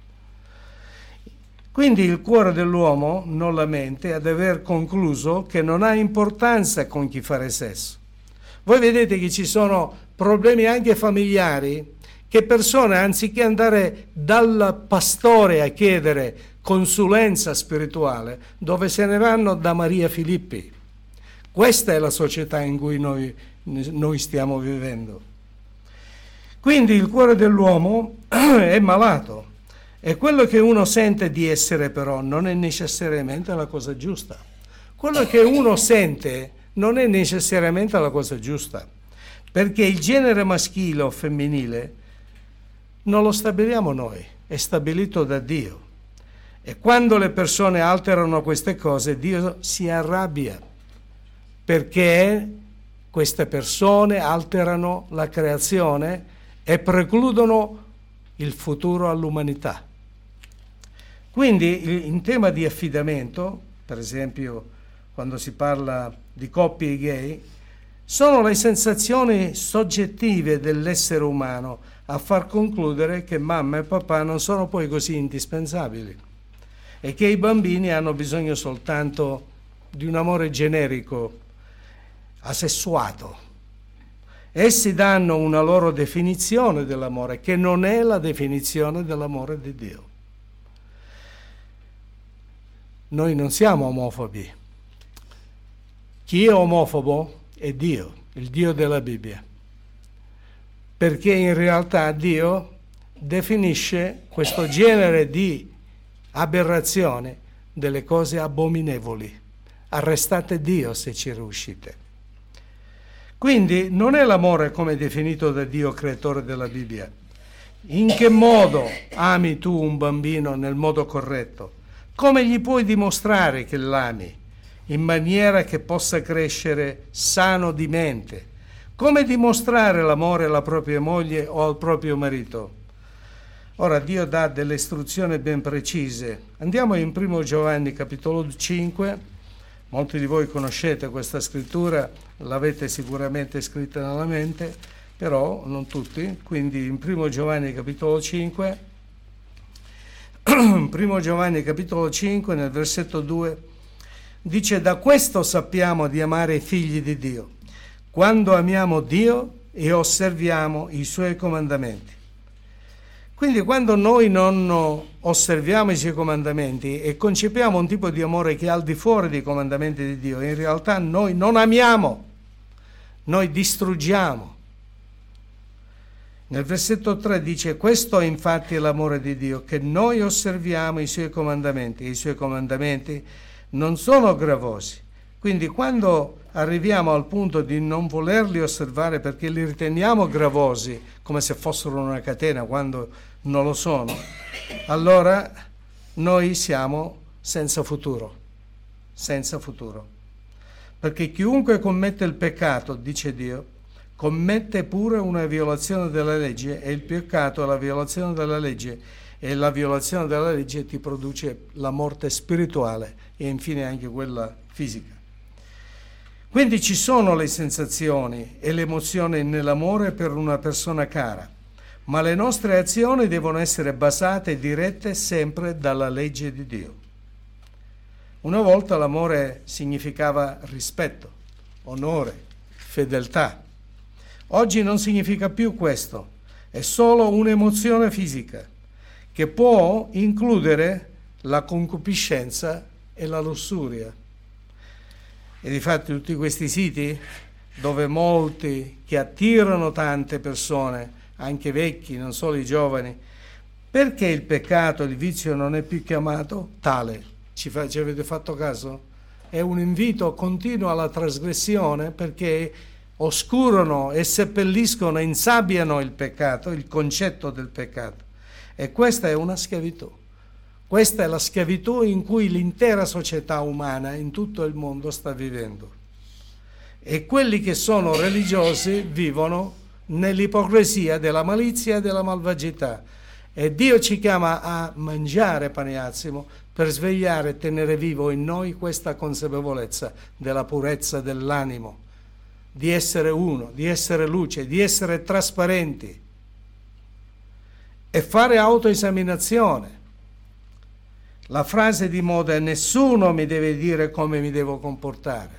S1: Quindi il cuore dell'uomo, non la mente, ad aver concluso che non ha importanza con chi fare sesso. Voi vedete che ci sono problemi anche familiari, che persone, anziché andare dal pastore a chiedere consulenza spirituale, dove se ne vanno da Maria Filippi. Questa è la società in cui noi, noi stiamo vivendo. Quindi il cuore dell'uomo è malato e quello che uno sente di essere però non è necessariamente la cosa giusta. Quello che uno sente non è necessariamente la cosa giusta, perché il genere maschile o femminile non lo stabiliamo noi, è stabilito da Dio. E quando le persone alterano queste cose, Dio si arrabbia, perché queste persone alterano la creazione e precludono il futuro all'umanità. Quindi in tema di affidamento, per esempio quando si parla di coppie gay, sono le sensazioni soggettive dell'essere umano a far concludere che mamma e papà non sono poi così indispensabili e che i bambini hanno bisogno soltanto di un amore generico, asessuato. Essi danno una loro definizione dell'amore, che non è la definizione dell'amore di Dio. Noi non siamo omofobi. Chi è omofobo è Dio, il Dio della Bibbia, perché in realtà Dio definisce questo genere di aberrazione delle cose abominevoli. Arrestate Dio se ci riuscite. Quindi non è l'amore come definito da Dio, creatore della Bibbia. In che modo ami tu un bambino nel modo corretto? Come gli puoi dimostrare che l'ami in maniera che possa crescere sano di mente? Come dimostrare l'amore alla propria moglie o al proprio marito? Ora Dio dà delle istruzioni ben precise. Andiamo in primo Giovanni capitolo cinque. Molti di voi conoscete questa scrittura, l'avete sicuramente scritta nella mente, però non tutti. Quindi in primo Giovanni capitolo cinque, primo Giovanni capitolo cinque, nel versetto due, dice: da questo sappiamo di amare i figli di Dio, quando amiamo Dio e osserviamo i Suoi comandamenti. Quindi quando noi non osserviamo i Suoi comandamenti e concepiamo un tipo di amore che è al di fuori dei comandamenti di Dio, in realtà noi non amiamo, noi distruggiamo. Nel versetto tre dice: questo infatti è l'amore di Dio, che noi osserviamo i Suoi comandamenti. I Suoi comandamenti non sono gravosi. Quindi quando arriviamo al punto di non volerli osservare perché li riteniamo gravosi, come se fossero una catena quando non lo sono, allora noi siamo senza futuro, senza futuro. Perché chiunque commette il peccato, dice Dio, commette pure una violazione della legge, e il peccato è la violazione della legge, e la violazione della legge ti produce la morte spirituale e infine anche quella fisica. Quindi ci sono le sensazioni e le emozioni nell'amore per una persona cara, ma le nostre azioni devono essere basate e dirette sempre dalla legge di Dio. Una volta l'amore significava rispetto, onore, fedeltà. Oggi non significa più questo, è solo un'emozione fisica che può includere la concupiscenza e la lussuria. E difatti tutti questi siti dove molti che attirano tante persone, anche vecchi, non solo i giovani, perché il peccato, il vizio non è più chiamato tale? Ci, fa, ci avete fatto caso? È un invito continuo alla trasgressione, perché oscurano e seppelliscono e insabbiano il peccato, il concetto del peccato. E questa è una schiavitù. Questa è la schiavitù in cui l'intera società umana in tutto il mondo sta vivendo. E quelli che sono religiosi vivono nell'ipocrisia della malizia e della malvagità. E Dio ci chiama a mangiare paneazzimo per svegliare e tenere vivo in noi questa consapevolezza della purezza dell'animo, di essere uno, di essere luce, di essere trasparenti e fare autoesaminazione. La frase di moda è: nessuno mi deve dire come mi devo comportare.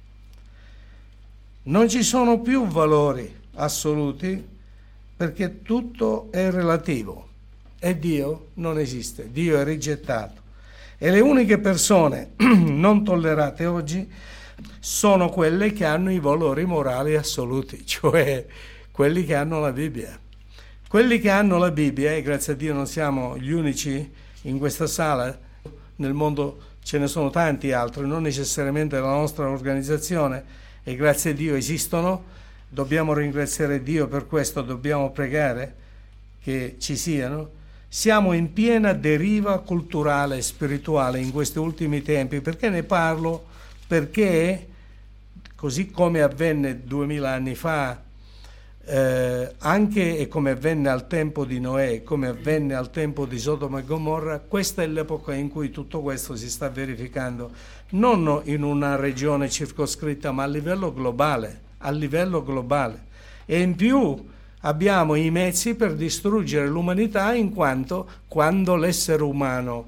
S1: Non ci sono più valori assoluti perché tutto è relativo e Dio non esiste, Dio è rigettato. E le uniche persone non tollerate oggi sono quelle che hanno i valori morali assoluti, cioè quelli che hanno la Bibbia. Quelli che hanno la Bibbia, e grazie a Dio non siamo gli unici in questa sala, nel mondo ce ne sono tanti altri, non necessariamente la nostra organizzazione, e grazie a Dio esistono, dobbiamo ringraziare Dio per questo, dobbiamo pregare che ci siano. Siamo in piena deriva culturale e spirituale in questi ultimi tempi. Perché ne parlo? Perché così come avvenne duemila anni fa, eh, anche e come avvenne al tempo di Noè, come avvenne al tempo di Sodoma e Gomorra, questa è l'epoca in cui tutto questo si sta verificando, non in una regione circoscritta, ma a livello globale, a livello globale. E in più abbiamo i mezzi per distruggere l'umanità, in quanto quando l'essere umano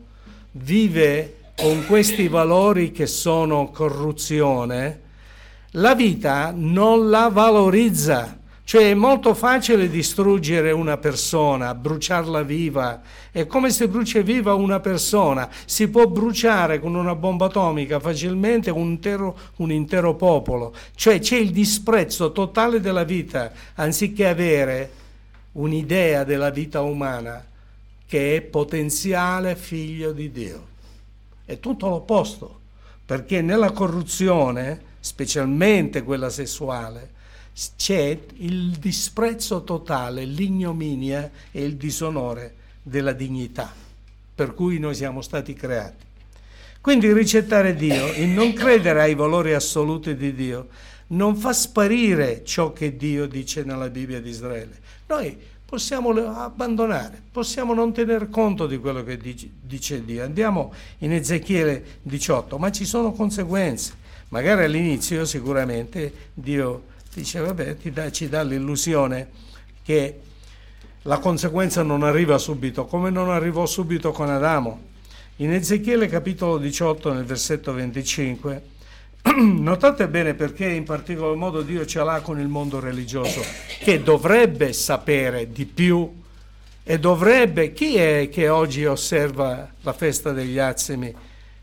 S1: vive con questi valori che sono corruzione, la vita non la valorizza. Cioè è molto facile distruggere una persona, bruciarla viva. È come se brucia viva una persona. Si può bruciare con una bomba atomica facilmente un intero, un intero popolo. Cioè c'è il disprezzo totale della vita, anziché avere un'idea della vita umana che è potenziale figlio di Dio. È tutto l'opposto, perché nella corruzione, specialmente quella sessuale, c'è il disprezzo totale, l'ignominia e il disonore della dignità per cui noi siamo stati creati. Quindi ricettare Dio, il non credere ai valori assoluti di Dio, non fa sparire ciò che Dio dice nella Bibbia di Israele. Noi possiamo abbandonare, possiamo non tener conto di quello che dice, dice Dio. Andiamo in Ezechiele diciotto, ma ci sono conseguenze. Magari all'inizio sicuramente Dio dice, vabbè, ti dà, ci dà l'illusione che la conseguenza non arriva subito, come non arrivò subito con Adamo. In Ezechiele capitolo diciotto, nel versetto venticinque, notate bene perché in particolar modo Dio ce l'ha con il mondo religioso, che dovrebbe sapere di più e dovrebbe... Chi è che oggi osserva la festa degli azimi?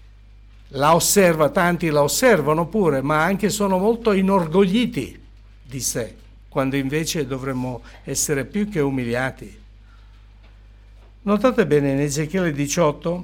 S1: La osserva, tanti la osservano pure, ma anche sono molto inorgogliti di sé, quando invece dovremmo essere più che umiliati. Notate bene in Ezechiele diciotto,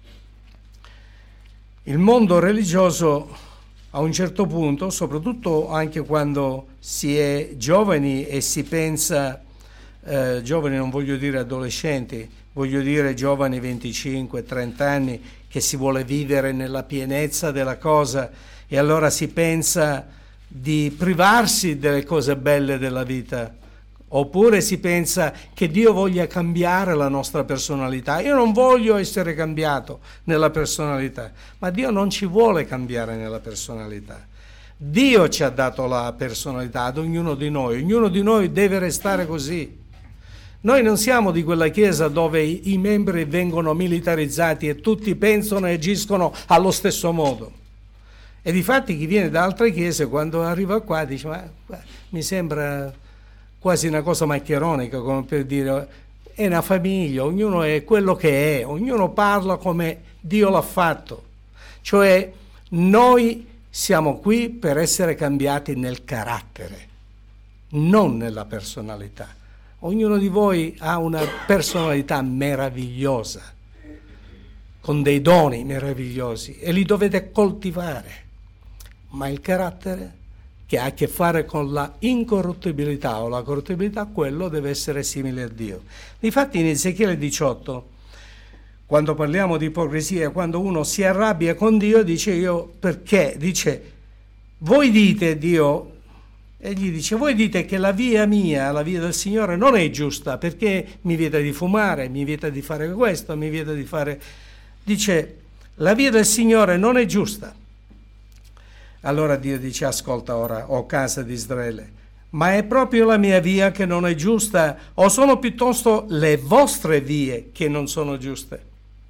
S1: il mondo religioso a un certo punto, soprattutto anche quando si è giovani e si pensa, eh, giovani non voglio dire adolescenti, voglio dire giovani venticinque trenta anni, che si vuole vivere nella pienezza della cosa e allora si pensa di privarsi delle cose belle della vita, oppure si pensa che Dio voglia cambiare la nostra personalità. Io non voglio essere cambiato nella personalità, ma Dio non ci vuole cambiare nella personalità. Dio ci ha dato la personalità ad ognuno di noi, ognuno di noi deve restare così. Noi non siamo di quella chiesa dove i, i membri vengono militarizzati e tutti pensano e agiscono allo stesso modo. E difatti chi viene da altre chiese quando arriva qua dice, ma mi sembra quasi una cosa maccheronica, come per dire, è una famiglia, ognuno è quello che è, ognuno parla come Dio l'ha fatto. Cioè noi siamo qui per essere cambiati nel carattere, non nella personalità. Ognuno di voi ha una personalità meravigliosa, con dei doni meravigliosi e li dovete coltivare. Ma il carattere che ha a che fare con la incorruttibilità o la corruttibilità, quello deve essere simile a Dio. Difatti in Ezechiele diciotto, quando parliamo di ipocrisia, quando uno si arrabbia con Dio, dice io perché? Dice, voi dite Dio, e gli dice, voi dite che la via mia, la via del Signore non è giusta, perché mi vieta di fumare, mi vieta di fare questo, mi vieta di fare... Dice, la via del Signore non è giusta. Allora Dio dice, ascolta ora, o casa di Israele, ma è proprio la mia via che non è giusta, o sono piuttosto le vostre vie che non sono giuste?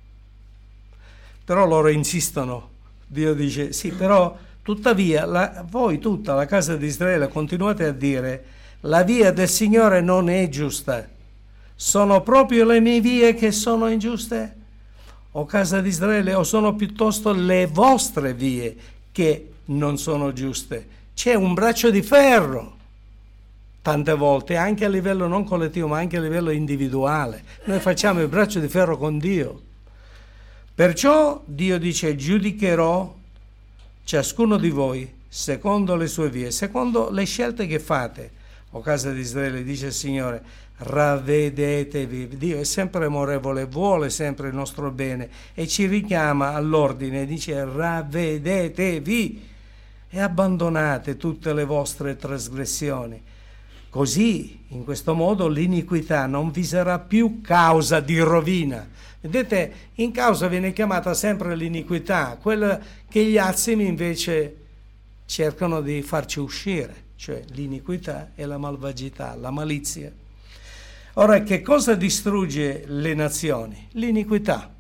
S1: Però loro insistono. Dio dice, sì, però tuttavia la, voi tutta la casa di Israele continuate a dire, la via del Signore non è giusta. Sono proprio le mie vie che sono ingiuste? O casa di Israele, o sono piuttosto le vostre vie che non sono giuste? C'è un braccio di ferro tante volte, anche a livello non collettivo ma anche a livello individuale. Noi facciamo il braccio di ferro con Dio. Perciò Dio dice, giudicherò ciascuno di voi secondo le sue vie, secondo le scelte che fate. O casa di Israele, dice il Signore, ravvedetevi. Dio è sempre amorevole, vuole sempre il nostro bene e ci richiama all'ordine, dice ravvedetevi. e abbandonate tutte le vostre trasgressioni. Così, in questo modo, l'iniquità non vi sarà più causa di rovina. Vedete, in causa viene chiamata sempre l'iniquità, quella che gli azimi invece cercano di farci uscire, cioè l'iniquità e la malvagità, la malizia. Ora, che cosa distrugge le nazioni? L'iniquità,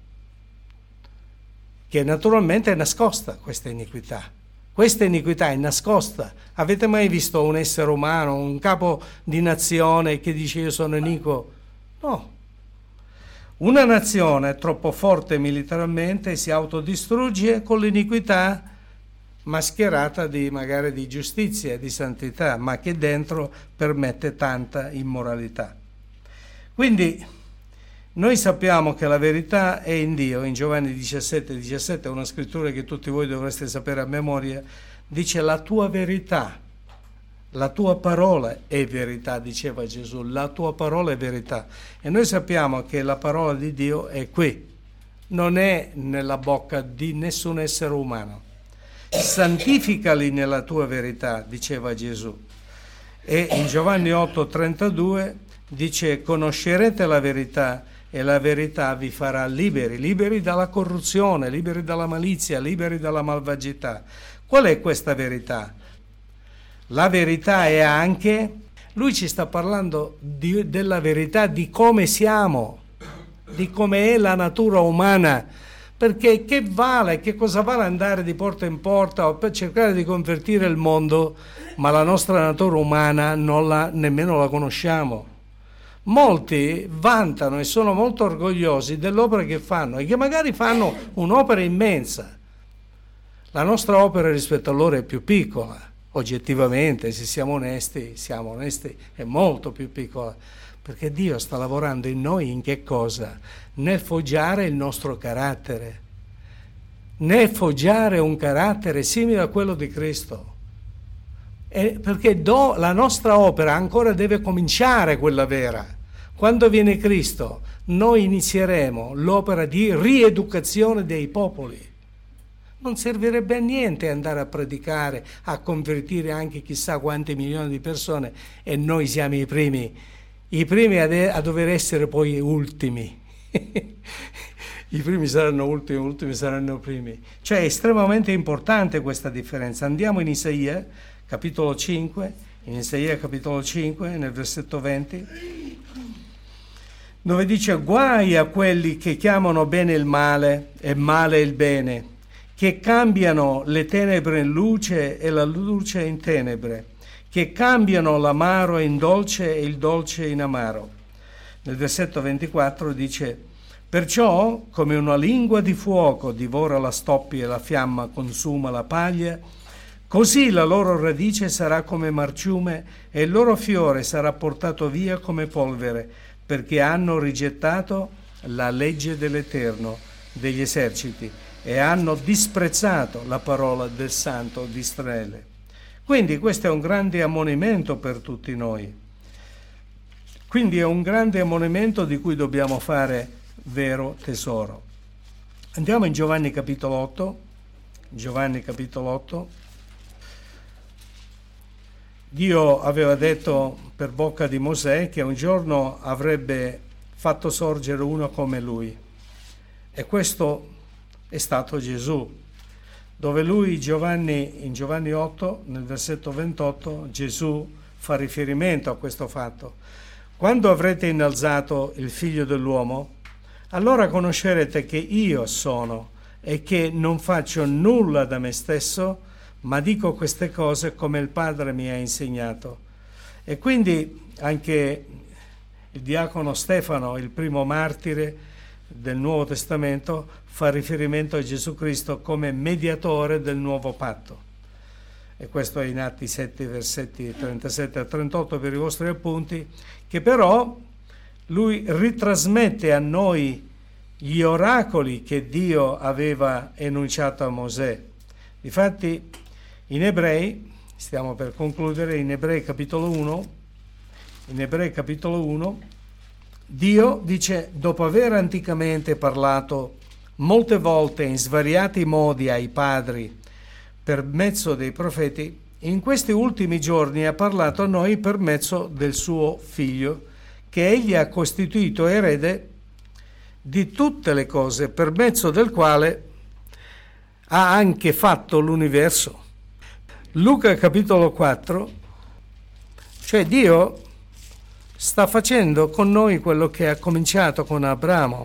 S1: che naturalmente è nascosta, questa iniquità. Questa iniquità è nascosta. Avete mai visto un essere umano, un capo di nazione che dice io sono iniquo? No. Una nazione troppo forte militarmente si autodistrugge con l'iniquità mascherata di magari di giustizia, di santità, ma che dentro permette tanta immoralità. Quindi noi sappiamo che la verità è in Dio. In Giovanni diciassette diciassette, una scrittura che tutti voi dovreste sapere a memoria, dice la tua verità, la tua parola è verità, diceva Gesù, la tua parola è verità. E noi sappiamo che la parola di Dio è qui, non è nella bocca di nessun essere umano. Santificali nella tua verità, diceva Gesù. E in Giovanni otto trentadue dice conoscerete la verità e la verità vi farà liberi, liberi dalla corruzione, liberi dalla malizia, liberi dalla malvagità. Qual è questa verità? La verità è anche, lui ci sta parlando di, della verità di come siamo, di come è la natura umana, perché che vale, che cosa vale andare di porta in porta o per cercare di convertire il mondo, ma la nostra natura umana non la, nemmeno la conosciamo. Molti vantano e sono molto orgogliosi dell'opera che fanno e che magari fanno un'opera immensa. La nostra opera rispetto a loro è più piccola, oggettivamente, se siamo onesti, siamo onesti, è molto più piccola, perché Dio sta lavorando in noi in che cosa? Nel forgiare il nostro carattere, nel forgiare un carattere simile a quello di Cristo. E perché do, la nostra opera ancora deve cominciare, quella vera. Quando viene Cristo, noi inizieremo l'opera di rieducazione dei popoli. Non servirebbe a niente andare a predicare, a convertire anche chissà quanti milioni di persone e noi siamo i primi, i primi a, de- a dover essere poi ultimi. I primi saranno ultimi, gli ultimi saranno primi. Cioè è estremamente importante questa differenza. Andiamo in Isaia, capitolo cinque, in Isaia capitolo cinque, nel versetto venti, dove dice guai a quelli che chiamano bene il male e male il bene, che cambiano le tenebre in luce e la luce in tenebre, che cambiano l'amaro in dolce e il dolce in amaro. Nel versetto ventiquattro dice perciò come una lingua di fuoco divora la stoppia e la fiamma consuma la paglia, così la loro radice sarà come marciume e il loro fiore sarà portato via come polvere, perché hanno rigettato la legge dell'Eterno degli eserciti e hanno disprezzato la parola del Santo di Israele. Quindi questo è un grande ammonimento per tutti noi. Quindi è un grande ammonimento di cui dobbiamo fare vero tesoro. Andiamo in Giovanni capitolo otto. Giovanni capitolo otto. Dio aveva detto per bocca di Mosè che un giorno avrebbe fatto sorgere uno come lui. E questo è stato Gesù, dove lui, Giovanni, in Giovanni otto, nel versetto ventotto, Gesù fa riferimento a questo fatto. Quando avrete innalzato il Figlio dell'uomo, allora conoscerete che io sono e che non faccio nulla da me stesso, ma dico queste cose come il Padre mi ha insegnato. E quindi anche il diacono Stefano, il primo martire del Nuovo Testamento, fa riferimento a Gesù Cristo come mediatore del nuovo patto. E questo è in Atti sette, versetti trentasette a trentotto per i vostri appunti, che però lui ritrasmette a noi gli oracoli che Dio aveva enunciato a Mosè. Difatti in Ebrei, stiamo per concludere, in Ebrei capitolo uno, in Ebrei capitolo uno, Dio dice, dopo aver anticamente parlato molte volte in svariati modi ai padri per mezzo dei profeti, in questi ultimi giorni ha parlato a noi per mezzo del suo Figlio, che egli ha costituito erede di tutte le cose, per mezzo del quale ha anche fatto l'universo. Luca capitolo quattro, cioè Dio sta facendo con noi quello che ha cominciato con Abramo.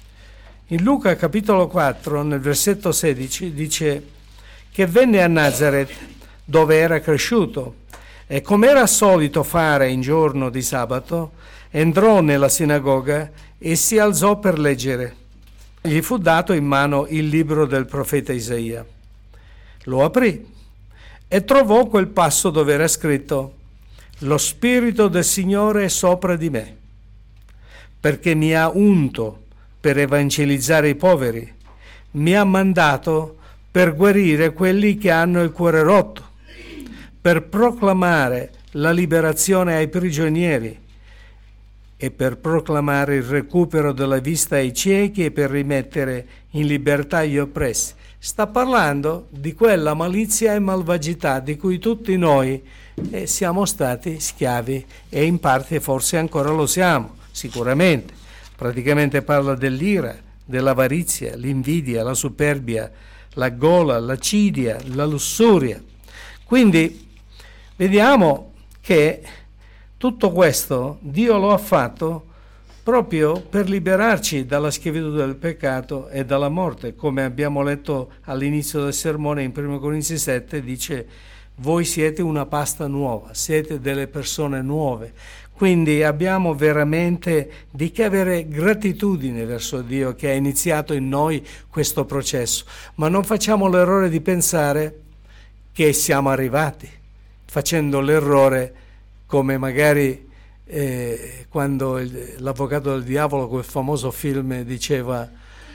S1: In Luca capitolo quattro, nel versetto sedici, dice che venne a Nazaret, dove era cresciuto, e come era solito fare in giorno di sabato, entrò nella sinagoga e si alzò per leggere. Gli fu dato in mano il libro del profeta Isaia. Lo aprì e trovò quel passo dove era scritto: «Lo Spirito del Signore è sopra di me, perché mi ha unto per evangelizzare i poveri, mi ha mandato per guarire quelli che hanno il cuore rotto, per proclamare la liberazione ai prigionieri e per proclamare il recupero della vista ai ciechi e per rimettere in libertà gli oppressi». Sta parlando di quella malizia e malvagità di cui tutti noi eh, siamo stati schiavi e in parte forse ancora lo siamo, sicuramente. Praticamente parla dell'ira, dell'avarizia, l'invidia, la superbia, la gola, l'acidia, la lussuria. Quindi vediamo che tutto questo Dio lo ha fatto proprio per liberarci dalla schiavitù del peccato e dalla morte. Come abbiamo letto all'inizio del sermone in primo Corinzi sette, dice: voi siete una pasta nuova, siete delle persone nuove. Quindi abbiamo veramente di che avere gratitudine verso Dio che ha iniziato in noi questo processo, ma non facciamo l'errore di pensare che siamo arrivati, facendo l'errore come magari Eh, quando il, l'avvocato del diavolo, quel famoso film, diceva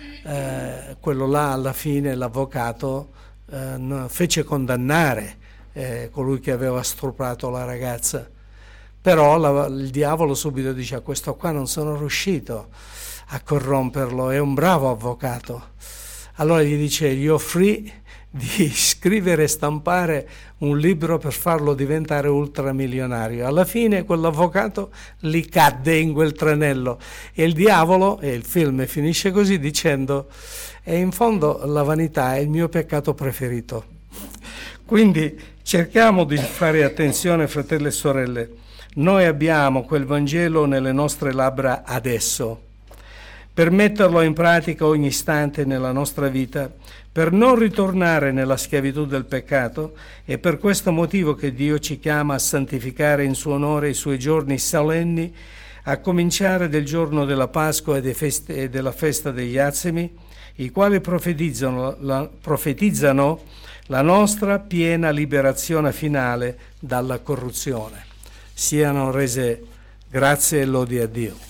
S1: eh, quello là alla fine l'avvocato eh, no, fece condannare eh, colui che aveva stuprato la ragazza, però la, il diavolo subito dice: a questo qua non sono riuscito a corromperlo, è un bravo avvocato. Allora gli dice: gli offrì di scrivere e stampare un libro per farlo diventare ultramilionario. Alla fine quell'avvocato li cadde in quel tranello e il diavolo, e il film finisce così dicendo: e in fondo la vanità è il mio peccato preferito. Quindi cerchiamo di fare attenzione, fratelli e sorelle. Noi abbiamo quel Vangelo nelle nostre labbra adesso, per metterlo in pratica ogni istante nella nostra vita, per non ritornare nella schiavitù del peccato. È per questo motivo che Dio ci chiama a santificare in suo onore i suoi giorni solenni, a cominciare del giorno della Pasqua e, feste, e della festa degli Azimi, i quali profetizzano la, profetizzano la nostra piena liberazione finale dalla corruzione. Siano rese grazie e lodi a Dio.